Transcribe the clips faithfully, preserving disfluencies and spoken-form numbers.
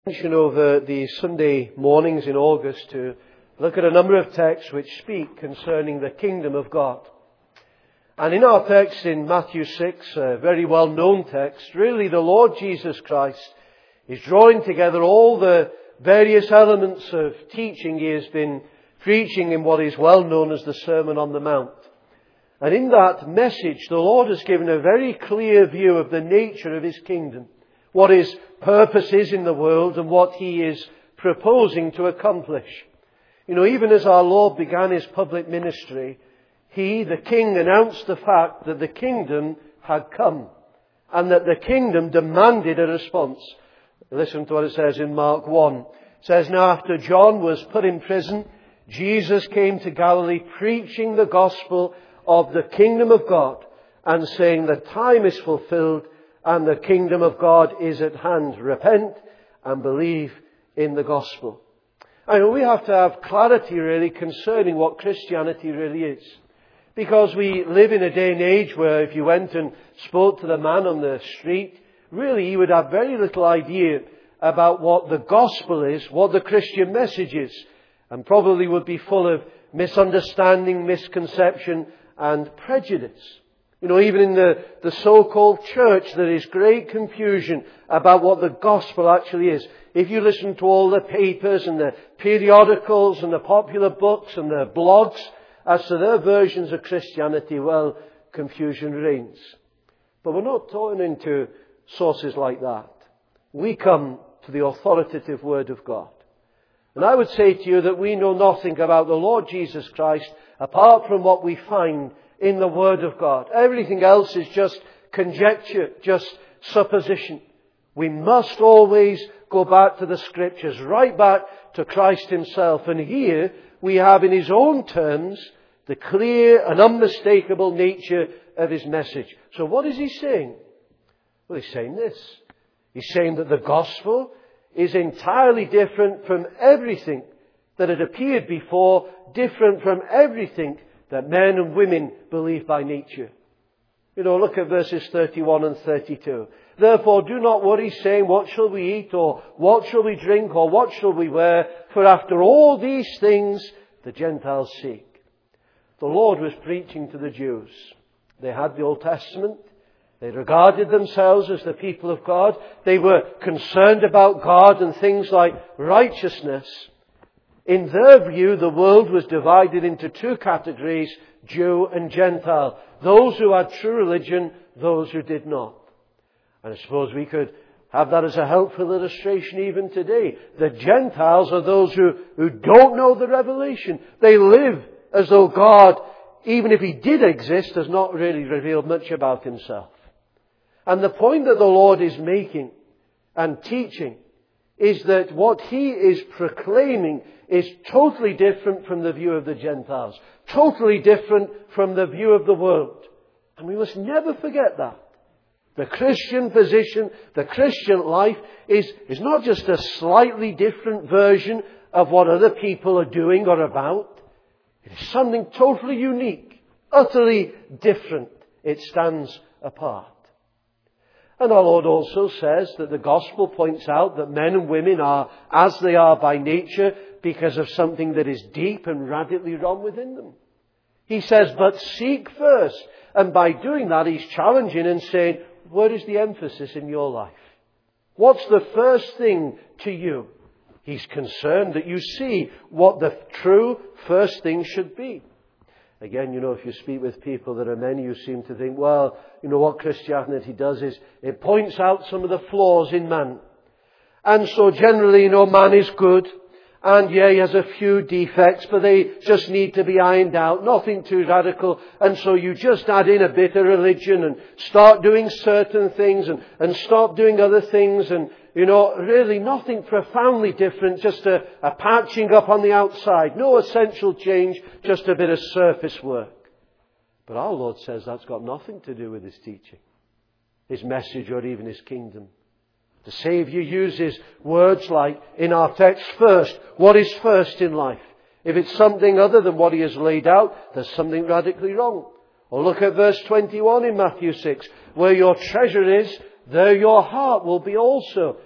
Over the Sunday mornings in August to look at a number of texts which speak concerning the kingdom of God. And in our text in Matthew six, a very well-known text, really the Lord Jesus Christ is drawing together all the various elements of teaching He has been preaching in what is well known as the Sermon on the Mount. And in that message, the Lord has given a very clear view of the nature of His kingdom, what His purpose is in the world and what He is proposing to accomplish. You know, even as our Lord began His public ministry, He, the King, announced the fact that the kingdom had come and that the kingdom demanded a response. Listen to what it says in Mark one. It says, "Now after John was put in prison, Jesus came to Galilee preaching the gospel of the kingdom of God and saying, 'The time is fulfilled and the kingdom of God is at hand. Repent and believe in the gospel.'" I know we have to have clarity really concerning what Christianity really is. Because we live in a day and age where if you went and spoke to the man on the street, really he would have very little idea about what the gospel is, what the Christian message is, and probably would be full of misunderstanding, misconception and prejudice. You know, even in the, the so-called church, there is great confusion about what the gospel actually is. If you listen to all the papers and the periodicals and the popular books and the blogs as to their versions of Christianity, well, confusion reigns. But we're not talking into sources like that. We come to the authoritative Word of God. And I would say to you that we know nothing about the Lord Jesus Christ apart from what we find in the Word of God. Everything else is just conjecture, just supposition. We must always go back to the Scriptures, right back to Christ Himself. And here we have in His own terms the clear and unmistakable nature of His message. So what is He saying? Well, He's saying this. He's saying that the gospel is entirely different from everything that had appeared before, different from everything that men and women believe by nature. You know, look at verses thirty-one and thirty-two. "Therefore do not worry, saying, 'What shall we eat?' or 'What shall we drink?' or 'What shall we wear?' For after all these things the Gentiles seek." The Lord was preaching to the Jews. They had the Old Testament. They regarded themselves as the people of God. They were concerned about God and things like righteousness. In their view, the world was divided into two categories, Jew and Gentile. Those who had true religion, those who did not. And I suppose we could have that as a helpful illustration even today. The Gentiles are those who, who don't know the revelation. They live as though God, even if He did exist, has not really revealed much about Himself. And the point that the Lord is making and teaching is that what He is proclaiming is totally different from the view of the Gentiles. Totally different from the view of the world. And we must never forget that. The Christian position, the Christian life is, is not just a slightly different version of what other people are doing or about. It is something totally unique, utterly different. It stands apart. And our Lord also says that the gospel points out that men and women are as they are by nature because of something that is deep and radically wrong within them. He says, but seek first. And by doing that, He's challenging and saying, where is the emphasis in your life? What's the first thing to you? He's concerned that you see what the true first thing should be. Again, you know, if you speak with people, there are many who seem to think, well, you know, what Christianity does is it points out some of the flaws in man. And so generally, you know, man is good. And yeah, he has a few defects, but they just need to be ironed out. Nothing too radical. And so you just add in a bit of religion and start doing certain things and, and stop doing other things. And, you know, really nothing profoundly different, just a, a patching up on the outside. No essential change, just a bit of surface work. But our Lord says that's got nothing to do with His teaching, His message, or even His kingdom. The Saviour uses words like, in our text, first. What is first in life? If it's something other than what He has laid out, there's something radically wrong. Or look at verse twenty-one in Matthew six. Where your treasure is, there your heart will be also.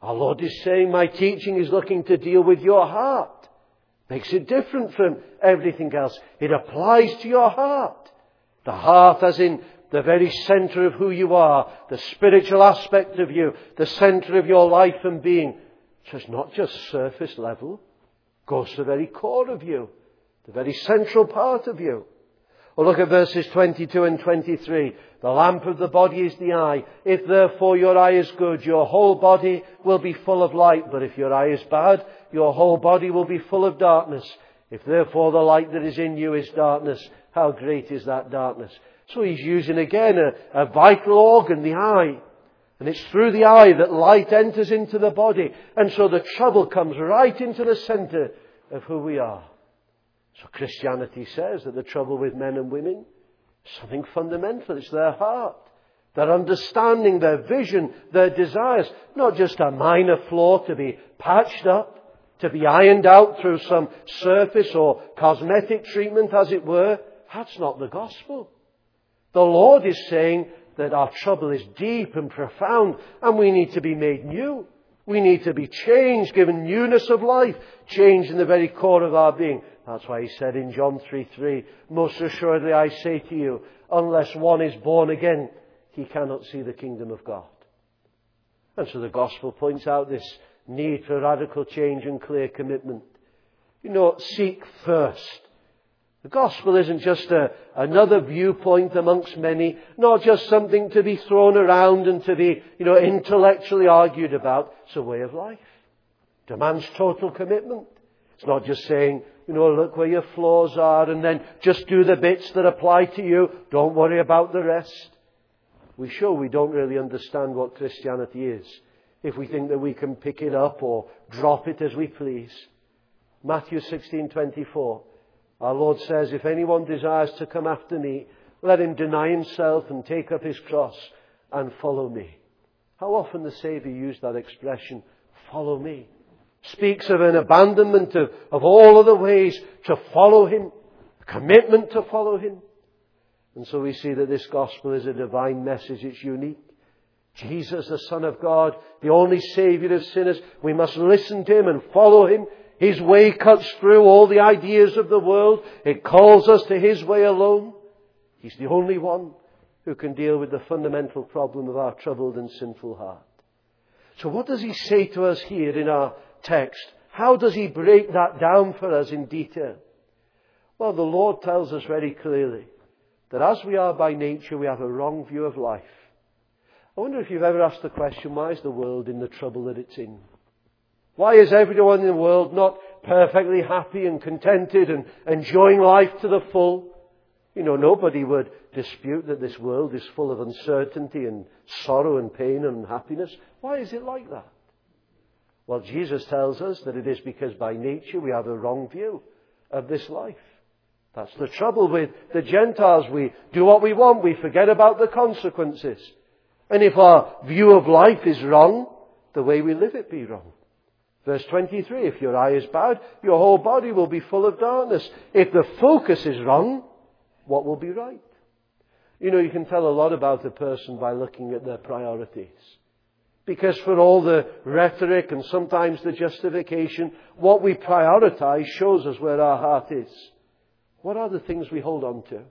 Our Lord is saying, my teaching is looking to deal with your heart. Makes it different from everything else. It applies to your heart. The heart as in the very center of who you are, the spiritual aspect of you, the center of your life and being. So it's not just surface level. It goes to the very core of you, the very central part of you. Well, look at verses twenty-two and twenty-three. The lamp of the body is the eye. If therefore your eye is good, your whole body will be full of light. But if your eye is bad, your whole body will be full of darkness. If therefore the light that is in you is darkness, how great is that darkness? So he's using again a, a vital organ, the eye. And it's through the eye that light enters into the body. And so the trouble comes right into the center of who we are. So Christianity says that the trouble with men and women is something fundamental. It's their heart, their understanding, their vision, their desires. Not just a minor flaw to be patched up, to be ironed out through some surface or cosmetic treatment, as it were. That's not the gospel. The Lord is saying that our trouble is deep and profound, and we need to be made new. We need to be changed, given newness of life, changed in the very core of our being. That's why he said in John three three, most assuredly I say to you, unless one is born again, he cannot see the kingdom of God. And so the gospel points out this need for radical change and clear commitment. You know, seek first. The gospel isn't just a, another viewpoint amongst many, not just something to be thrown around and to be, you know, intellectually argued about. It's a way of life. It demands total commitment. It's not just saying, you know, look where your flaws are and then just do the bits that apply to you. Don't worry about the rest. We show we don't really understand what Christianity is if we think that we can pick it up or drop it as we please. Matthew sixteen twenty-four. Our Lord says, if anyone desires to come after me, let him deny himself and take up his cross and follow me. How often the Saviour used that expression, follow me. Speaks of an abandonment of, of all other ways to follow him, a commitment to follow him. And so we see that this gospel is a divine message. It's unique. Jesus, the Son of God, the only Saviour of sinners. We must listen to him and follow him. His way cuts through all the ideas of the world. It calls us to his way alone. He's the only one who can deal with the fundamental problem of our troubled and sinful heart. So what does he say to us here in our text? How does he break that down for us in detail? Well, the Lord tells us very clearly that as we are by nature, we have a wrong view of life. I wonder if you've ever asked the question, why is the world in the trouble that it's in? Why is everyone in the world not perfectly happy and contented and enjoying life to the full? You know, nobody would dispute that this world is full of uncertainty and sorrow and pain and unhappiness. Why is it like that? Well, Jesus tells us that it is because by nature we have a wrong view of this life. That's the trouble with the Gentiles. We do what we want. We forget about the consequences. And if our view of life is wrong, the way we live it be wrong. Verse twenty-three, if your eye is bad, your whole body will be full of darkness. If the focus is wrong, what will be right? You know, you can tell a lot about a person by looking at their priorities. Because for all the rhetoric and sometimes the justification, what we prioritize shows us where our heart is. What are the things we hold on to?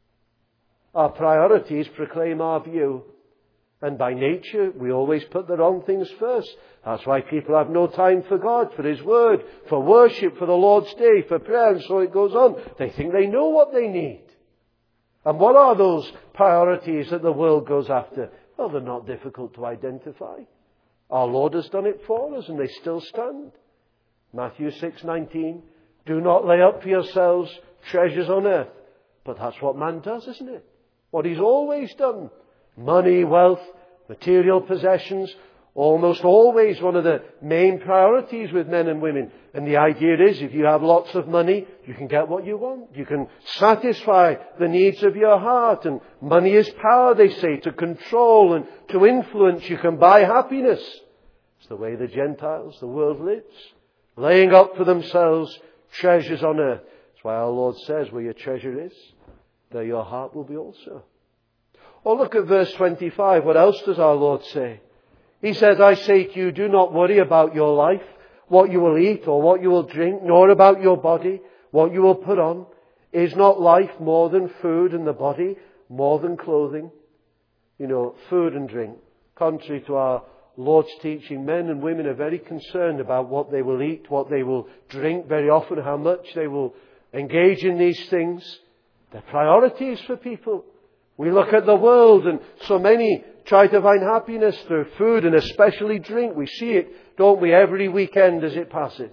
Our priorities proclaim our view. And by nature, we always put the wrong things first. That's why people have no time for God, for his word, for worship, for the Lord's day, for prayer, and so it goes on. They think they know what they need. And what are those priorities that the world goes after? Well, they're not difficult to identify. Our Lord has done it for us, and they still stand. Matthew six nineteen, do not lay up for yourselves treasures on earth. But that's what man does, isn't it? What he's always done. Money, wealth, material possessions, almost always one of the main priorities with men and women. And the idea is, if you have lots of money, you can get what you want. You can satisfy the needs of your heart. And money is power, they say, to control and to influence. You can buy happiness. It's the way the Gentiles, the world lives. Laying up for themselves treasures on earth. That's why our Lord says, where your treasure is, there your heart will be also. Or look at verse twenty-five. What else does our Lord say? He says, I say to you, do not worry about your life, what you will eat or what you will drink, nor about your body, what you will put on. Is not life more than food, and the body more than clothing? You know, food and drink. Contrary to our Lord's teaching, men and women are very concerned about what they will eat, what they will drink, very often how much they will engage in these things. They're priorities for people. We look at the world, and so many try to find happiness through food and especially drink. We see it, don't we, every weekend as it passes.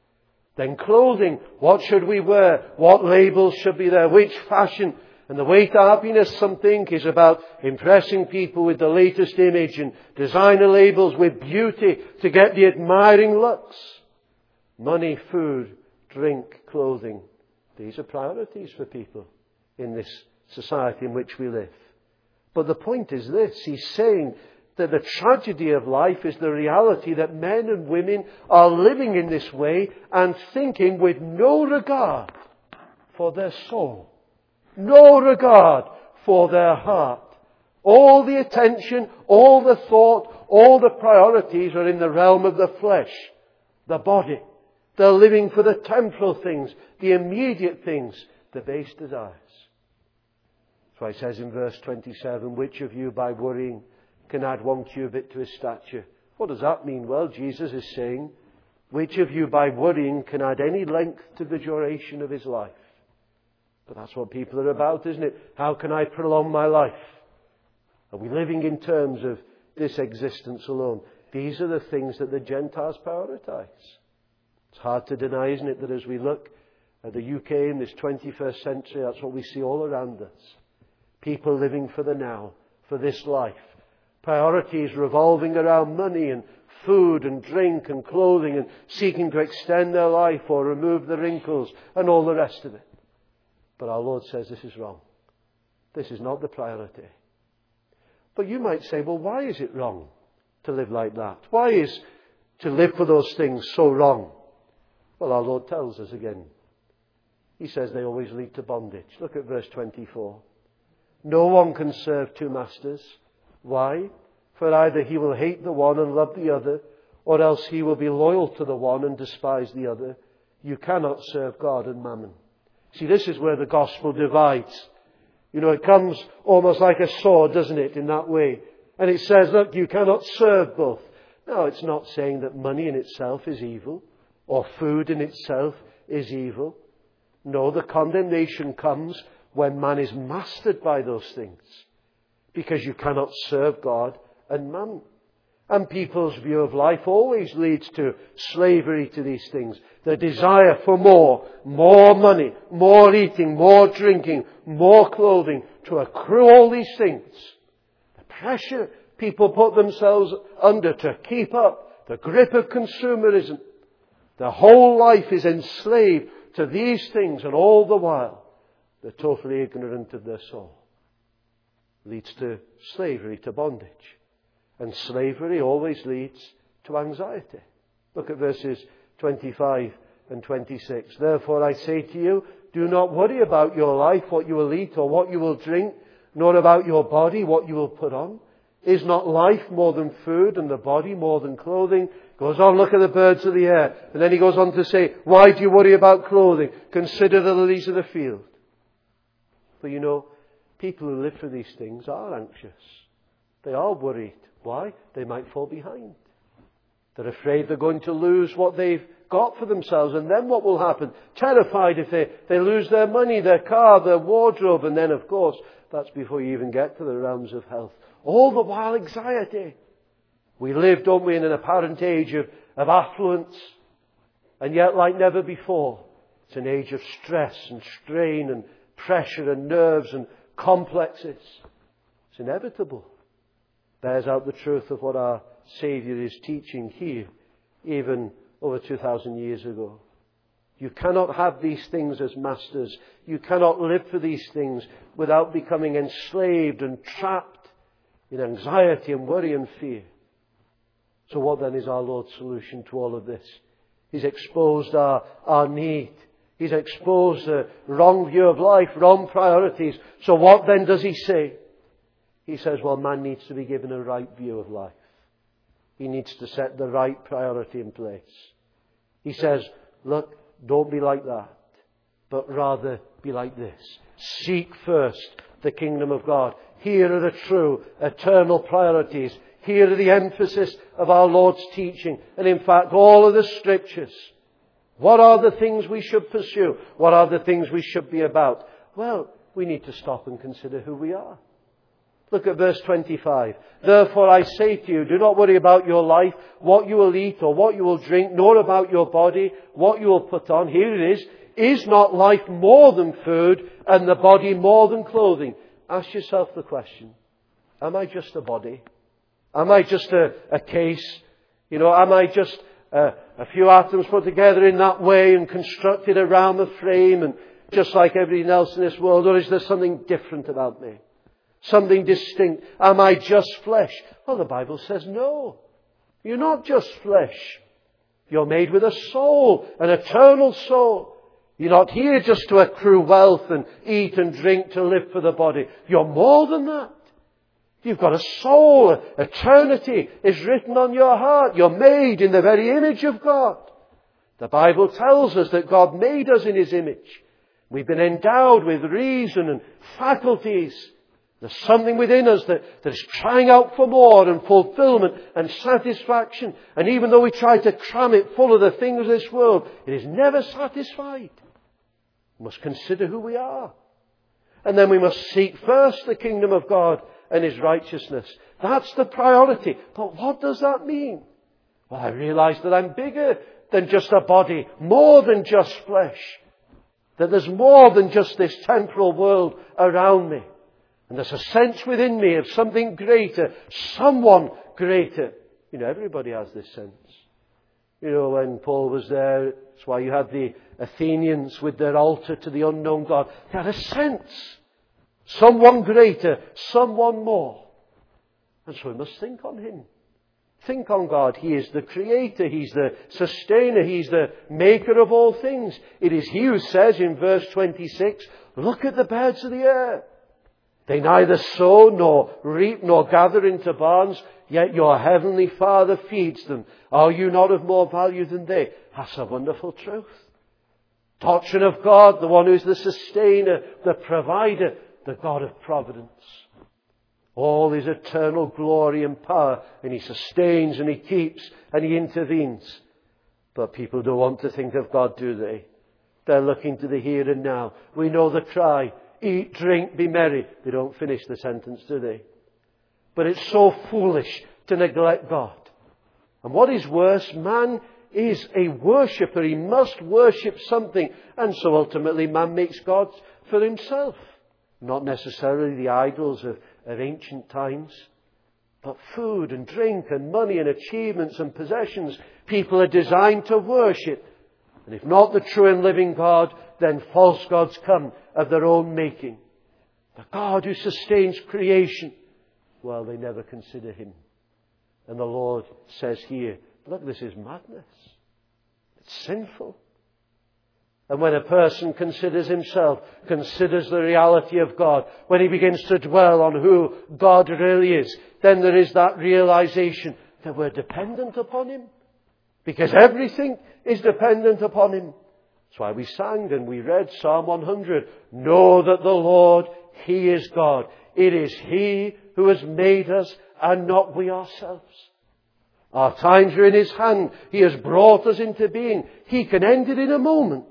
Then clothing. What should we wear? What labels should be there? Which fashion? And the way to happiness, some think, is about impressing people with the latest image and designer labels with beauty to get the admiring looks. Money, food, drink, clothing. These are priorities for people in this society in which we live. But the point is this. He's saying that the tragedy of life is the reality that men and women are living in this way and thinking with no regard for their soul. No regard for their heart. All the attention, all the thought, all the priorities are in the realm of the flesh, the body. They're living for the temporal things, the immediate things, the base desires. That's why it says in verse twenty-seven, which of you by worrying can add one cubit to his stature? What does that mean? Well, Jesus is saying, which of you by worrying can add any length to the duration of his life? But that's what people are about, isn't it? How can I prolong my life? Are we living in terms of this existence alone? These are the things that the Gentiles prioritize. It's hard to deny, isn't it, that as we look at the U K in this twenty-first century, that's what we see all around us. People living for the now, for this life. Priorities revolving around money and food and drink and clothing and seeking to extend their life or remove the wrinkles and all the rest of it. But our Lord says this is wrong. This is not the priority. But you might say, well, why is it wrong to live like that? Why is to live for those things so wrong? Well, our Lord tells us again. He says they always lead to bondage. Look at verse twenty-four. No one can serve two masters. Why? For either he will hate the one and love the other, or else he will be loyal to the one and despise the other. You cannot serve God and mammon. See, this is where the gospel divides. You know, it comes almost like a sword, doesn't it, in that way. And it says, look, you cannot serve both. No, it's not saying that money in itself is evil, or food in itself is evil. No, the condemnation comes when man is mastered by those things. Because you cannot serve God and mammon. And people's view of life always leads to slavery to these things. The desire for more, more money, more eating, more drinking, more clothing, to accrue all these things. The pressure people put themselves under to keep up the grip of consumerism. Their whole life is enslaved to these things, and all the while they're totally ignorant of their soul. Leads to slavery, to bondage. And slavery always leads to anxiety. Look at verses twenty-five and twenty-six. Therefore I say to you, do not worry about your life, what you will eat or what you will drink, nor about your body, what you will put on. Is not life more than food, and the body more than clothing? Goes on, look at the birds of the air. And then he goes on to say, why do you worry about clothing? Consider the lilies of the field. But you know, people who live for these things are anxious. They are worried. Why? They might fall behind. They're afraid they're going to lose what they've got for themselves. And then what will happen? Terrified if they, they lose their money, their car, their wardrobe. And then, of course, that's before you even get to the realms of health. All the while, anxiety. We live, don't we, in an apparent age of, of affluence. And yet, like never before, it's an age of stress and strain and pressure and nerves and complexes. It's inevitable. Bears out the truth of what our Saviour is teaching here, even over two thousand years ago. You cannot have these things as masters. You cannot live for these things without becoming enslaved and trapped in anxiety and worry and fear. So what then is our Lord's solution to all of this? He's exposed our, our need. He's exposed a wrong view of life, wrong priorities. So what then does he say? He says, well, man needs to be given a right view of life. he needs to set the right priority in place. He says, look, don't be like that, but rather be like this. Seek first the kingdom of God. Here are the true, eternal priorities. Here are the emphasis of our Lord's teaching. And in fact, all of the Scriptures. What are the things we should pursue? What are the things we should be about? Well, we need to stop and consider who we are. Look at verse twenty-five. Therefore I say to you, do not worry about your life, what you will eat or what you will drink, nor about your body, what you will put on. Here it is. Is not life more than food, and the body more than clothing? Ask yourself the question, am I just a body? Am I just a, a case? You know, am I just a, a few atoms put together in that way and constructed around the frame and just like everything else in this world? Or is there something different about me? Something distinct? Am I just flesh? Well, the Bible says no. You're not just flesh. You're made with a soul, an eternal soul. You're not here just to accrue wealth and eat and drink to live for the body. You're more than that. You've got a soul. Eternity is written on your heart. You're made in the very image of God. The Bible tells us that God made us in His image. We've been endowed with reason and faculties. There's something within us that, that is crying out for more and fulfillment and satisfaction. And even though we try to cram it full of the things of this world, it is never satisfied. We must consider who we are. And then we must seek first the kingdom of God and His righteousness. That's the priority. But what does that mean? Well, I realize that I'm bigger than just a body, more than just flesh. That there's more than just this temporal world around me. And there's a sense within me of something greater, someone greater. You know, everybody has this sense. You know, when Paul was there, that's why you had the Athenians with their altar to the unknown God. They had a sense. Someone greater, someone more. And so we must think on Him. Think on God. He is the Creator. He's the Sustainer. He's the Maker of all things. It is He who says in verse twenty-six, look at the birds of the air. They neither sow nor reap nor gather into barns, yet your heavenly Father feeds them. Are you not of more value than they? That's a wonderful truth. Doctrine of God, the one who is the Sustainer, the Provider, the God of providence. All His eternal glory and power, and He sustains and He keeps and He intervenes. But people don't want to think of God, do they? They're looking to the here and now. We know the cry, eat, drink, be merry. They don't finish the sentence, do they? But it's so foolish to neglect God. And what is worse, man is a worshipper. He must worship something. And so ultimately man makes gods for himself. Not necessarily the idols of, of ancient times, but food and drink and money and achievements and possessions. People are designed to worship. And if not the true and living God, then false gods come of their own making. The God who sustains creation, well, they never consider Him. And the Lord says here, look, this is madness. It's sinful. And when a person considers himself, considers the reality of God, when he begins to dwell on who God really is, then there is that realization that we're dependent upon Him. Because everything is dependent upon Him. That's why we sang and we read Psalm one hundred. Know that the Lord, He is God. It is He who has made us and not we ourselves. Our times are in His hand. He has brought us into being. He can end it in a moment.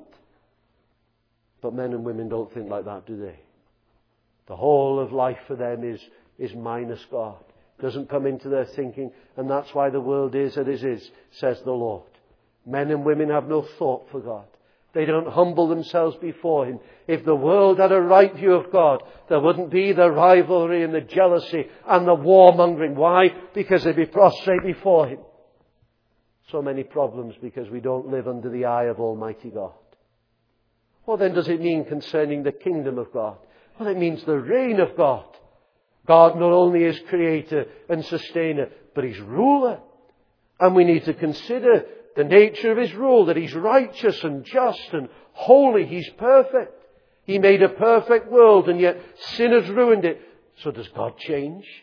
But men and women don't think like that, do they? The whole of life for them is, is minus God. It doesn't come into their thinking, and that's why the world is as it is, says the Lord. Men and women have no thought for God. They don't humble themselves before Him. If the world had a right view of God, there wouldn't be the rivalry and the jealousy and the warmongering. Why? Because they'd be prostrate before Him. So many problems because we don't live under the eye of Almighty God. What then does it mean concerning the kingdom of God? Well, it means the reign of God. God not only is Creator and Sustainer, but He's ruler. And we need to consider the nature of His rule, that He's righteous and just and holy. He's perfect. He made a perfect world, and yet sin has ruined it. So does God change?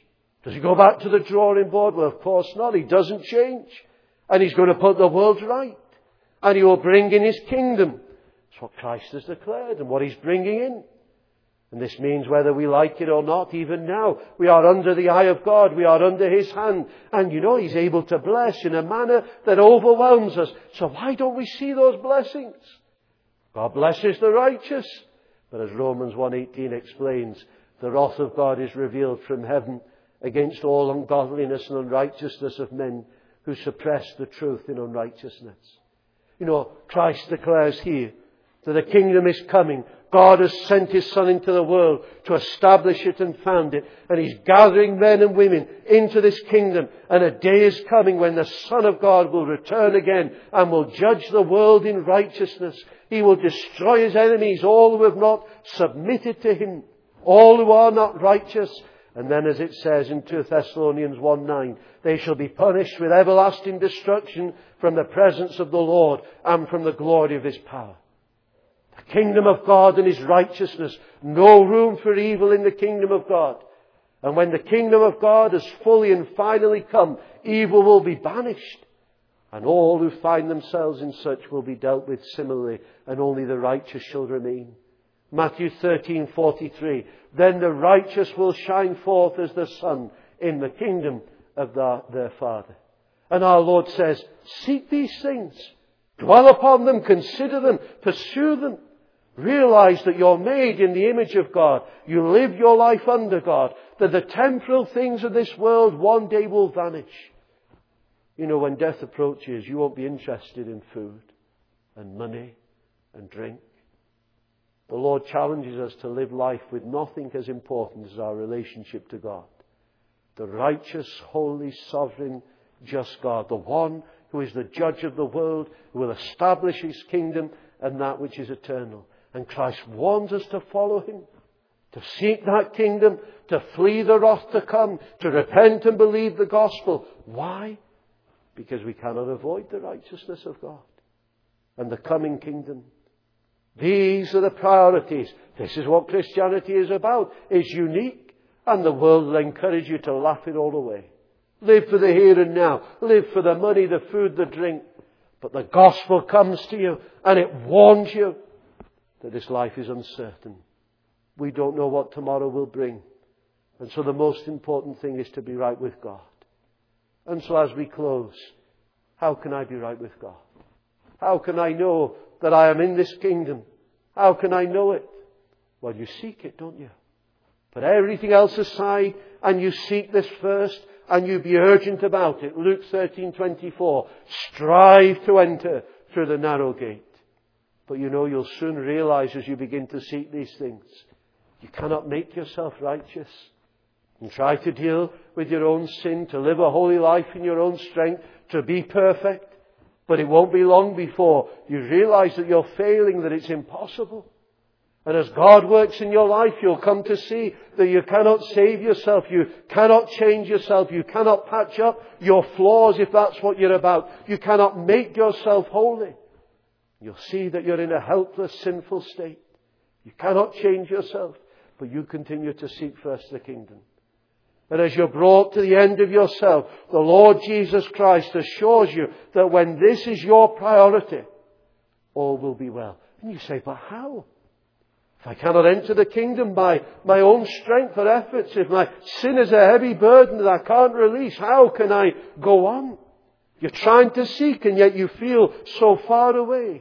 Does he go back to the drawing board? Well, of course not. He doesn't change. And he's going to put the world right. And he will bring in his kingdom. That's what Christ has declared and what he's bringing in. And this means whether we like it or not, even now, we are under the eye of God. We are under his hand. And you know, he's able to bless in a manner that overwhelms us. So why don't we see those blessings? God blesses the righteous. But as Romans one eighteen explains, the wrath of God is revealed from heaven against all ungodliness and unrighteousness of men who suppress the truth in unrighteousness. You know, Christ declares here that the kingdom is coming. God has sent his Son into the world to establish it and found it. And he's gathering men and women into this kingdom. And a day is coming when the Son of God will return again and will judge the world in righteousness. He will destroy his enemies, all who have not submitted to him, all who are not righteous. And then, as it says in two Thessalonians one nine, they shall be punished with everlasting destruction from the presence of the Lord and from the glory of his power. The kingdom of God and his righteousness. No room for evil in the kingdom of God. And when the kingdom of God has fully and finally come, evil will be banished. And all who find themselves in such will be dealt with similarly, and only the righteous shall remain. Matthew thirteen forty-three. Then the righteous will shine forth as the sun in the kingdom of the, their Father. And our Lord says, seek these things. Dwell upon them, consider them, pursue them. Realize that you're made in the image of God. You live your life under God. That the temporal things of this world one day will vanish. You know, when death approaches, you won't be interested in food and money and drink. The Lord challenges us to live life with nothing as important as our relationship to God. The righteous, holy, sovereign, just God. The one who is the judge of the world, who will establish his kingdom and that which is eternal. And Christ warns us to follow him, to seek that kingdom, to flee the wrath to come, to repent and believe the gospel. Why? Because we cannot avoid the righteousness of God and the coming kingdom. These are the priorities. This is what Christianity is about. It's unique. And the world will encourage you to laugh it all away. Live for the here and now. Live for the money, the food, the drink. But the gospel comes to you and it warns you that this life is uncertain. We don't know what tomorrow will bring. And so the most important thing is to be right with God. And so as we close, how can I be right with God? How can I know that I am in this kingdom? How can I know it? Well, you seek it, don't you? Put everything else aside and you seek this first and you be urgent about it. Luke thirteen twenty-four. Strive to enter through the narrow gate. But you know, you'll soon realize as you begin to seek these things, you cannot make yourself righteous. And try to deal with your own sin, to live a holy life in your own strength, to be perfect. But it won't be long before you realize that you're failing, that it's impossible. And as God works in your life, you'll come to see that you cannot save yourself. You cannot change yourself. You cannot patch up your flaws if that's what you're about. You cannot make yourself holy. You'll see that you're in a helpless, sinful state. You cannot change yourself, but you continue to seek first the kingdom. And as you're brought to the end of yourself, the Lord Jesus Christ assures you that when this is your priority, all will be well. And you say, but how? If I cannot enter the kingdom by my own strength or efforts, if my sin is a heavy burden that I can't release, how can I go on? You're trying to seek and yet you feel so far away.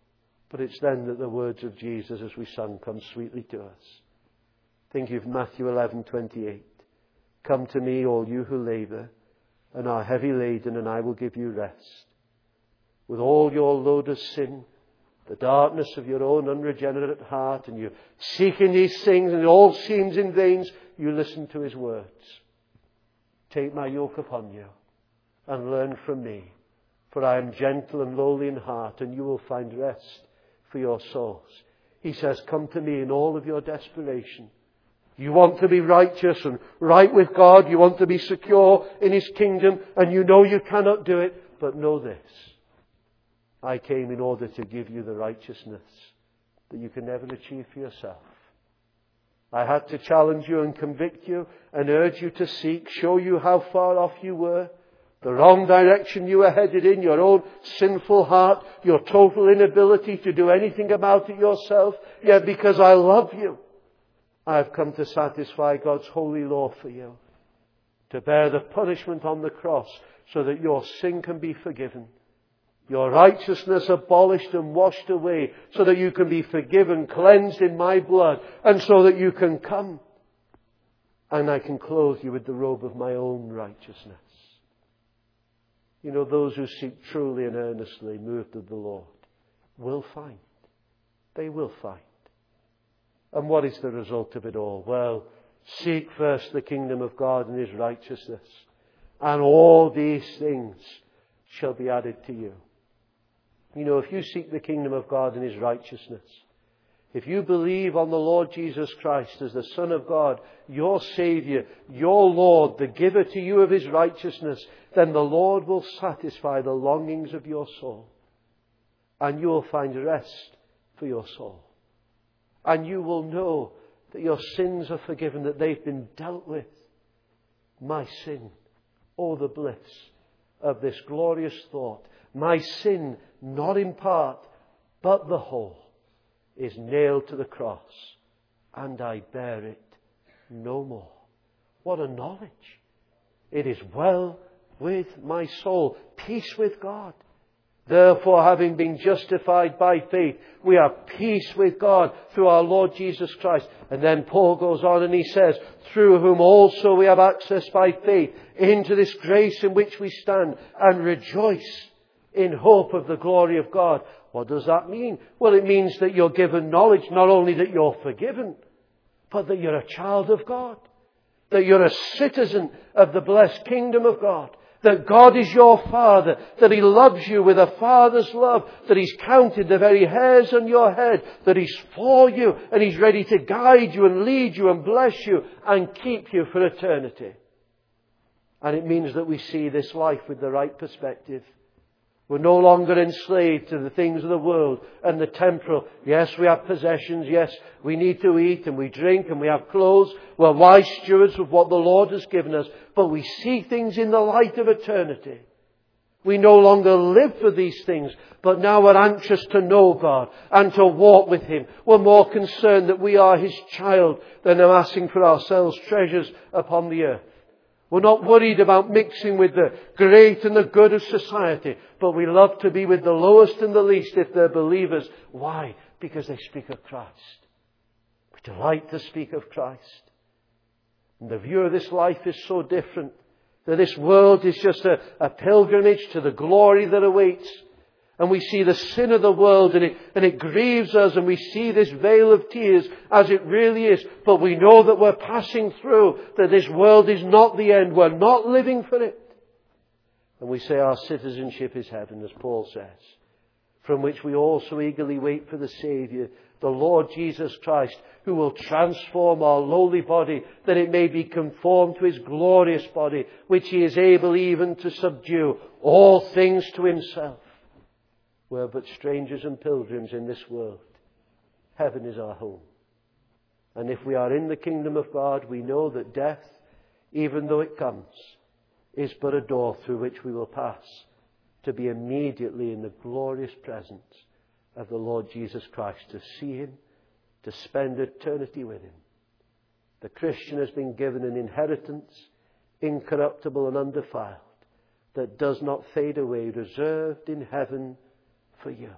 But it's then that the words of Jesus as we sung come sweetly to us. Think of Matthew eleven twenty-eight. Come to me, all you who labour and are heavy laden, and I will give you rest. With all your load of sin, the darkness of your own unregenerate heart, and you're seeking these things, and it all seems in vain, you listen to his words. Take my yoke upon you, and learn from me, for I am gentle and lowly in heart, and you will find rest for your souls. He says, come to me in all of your desperation. You want to be righteous and right with God. You want to be secure in his kingdom, and you know you cannot do it. But know this. I came in order to give you the righteousness that you can never achieve for yourself. I had to challenge you and convict you and urge you to seek, show you how far off you were, the wrong direction you were headed in, your own sinful heart, your total inability to do anything about it yourself. Yet because I love you, I have come to satisfy God's holy law for you, to bear the punishment on the cross so that your sin can be forgiven, your righteousness abolished and washed away so that you can be forgiven, cleansed in my blood, and so that you can come and I can clothe you with the robe of my own righteousness. You know, those who seek truly and earnestly moved of the Lord will find. They will find. And what is the result of it all? Well, seek first the kingdom of God and His righteousness, and all these things shall be added to you. You know, if you seek the kingdom of God and His righteousness, if you believe on the Lord Jesus Christ as the Son of God, your Saviour, your Lord, the giver to you of His righteousness, then the Lord will satisfy the longings of your soul. And you will find rest for your soul. And you will know that your sins are forgiven, that they've been dealt with. My sin, oh the bliss of this glorious thought. My sin, not in part, but the whole, is nailed to the cross, and I bear it no more. What a knowledge! It is well with my soul, peace with God. Therefore, having been justified by faith, we have peace with God through our Lord Jesus Christ. And then Paul goes on and he says, through whom also we have access by faith into this grace in which we stand and rejoice in hope of the glory of God. What does that mean? Well, it means that you're given knowledge, not only that you're forgiven, but that you're a child of God, that you're a citizen of the blessed kingdom of God, that God is your Father, that He loves you with a Father's love, that He's counted the very hairs on your head, that He's for you and He's ready to guide you and lead you and bless you and keep you for eternity. And it means that we see this life with the right perspective. We're no longer enslaved to the things of the world and the temporal. Yes, we have possessions. Yes, we need to eat and we drink and we have clothes. We're wise stewards of what the Lord has given us. But we see things in the light of eternity. We no longer live for these things, but now we're anxious to know God and to walk with Him. We're more concerned that we are His child than amassing for ourselves treasures upon the earth. We're not worried about mixing with the great and the good of society, but we love to be with the lowest and the least if they're believers. Why? Because they speak of Christ. We delight to speak of Christ. And the view of this life is so different, that this world is just a, a pilgrimage to the glory that awaits. And we see the sin of the world and it, and it grieves us, and we see this veil of tears as it really is. But we know that we're passing through, that this world is not the end. We're not living for it. And we say our citizenship is heaven, as Paul says, from which we also eagerly wait for the Saviour, the Lord Jesus Christ, who will transform our lowly body, that it may be conformed to His glorious body, which He is able even to subdue all things to Himself. We're but strangers and pilgrims in this world. Heaven is our home. And if we are in the kingdom of God, we know that death, even though it comes, is but a door through which we will pass to be immediately in the glorious presence of the Lord Jesus Christ, to see Him, to spend eternity with Him. The Christian has been given an inheritance, incorruptible and undefiled, that does not fade away, reserved in heaven for you.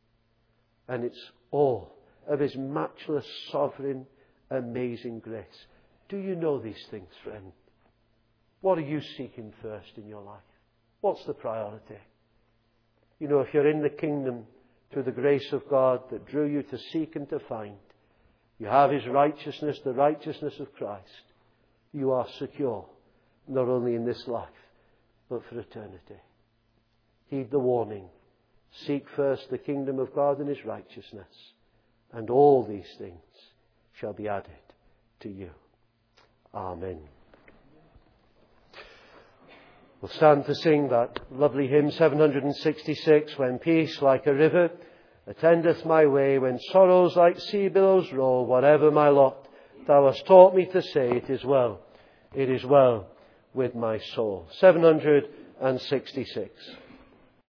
And it's all of His matchless, sovereign, amazing grace. Do you know these things, friend? What are you seeking first in your life? What's the priority? You know, if you're in the kingdom through the grace of God that drew you to seek and to find, you have His righteousness, the righteousness of Christ. You are secure, not only in this life, but for eternity. Heed the warning. Seek first the kingdom of God and His righteousness, and all these things shall be added to you. Amen. We'll stand to sing that lovely hymn seven sixty-six, when peace like a river attendeth my way, when sorrows like sea billows roll, whatever my lot, Thou hast taught me to say, it is well, it is well with my soul. seven hundred sixty-six.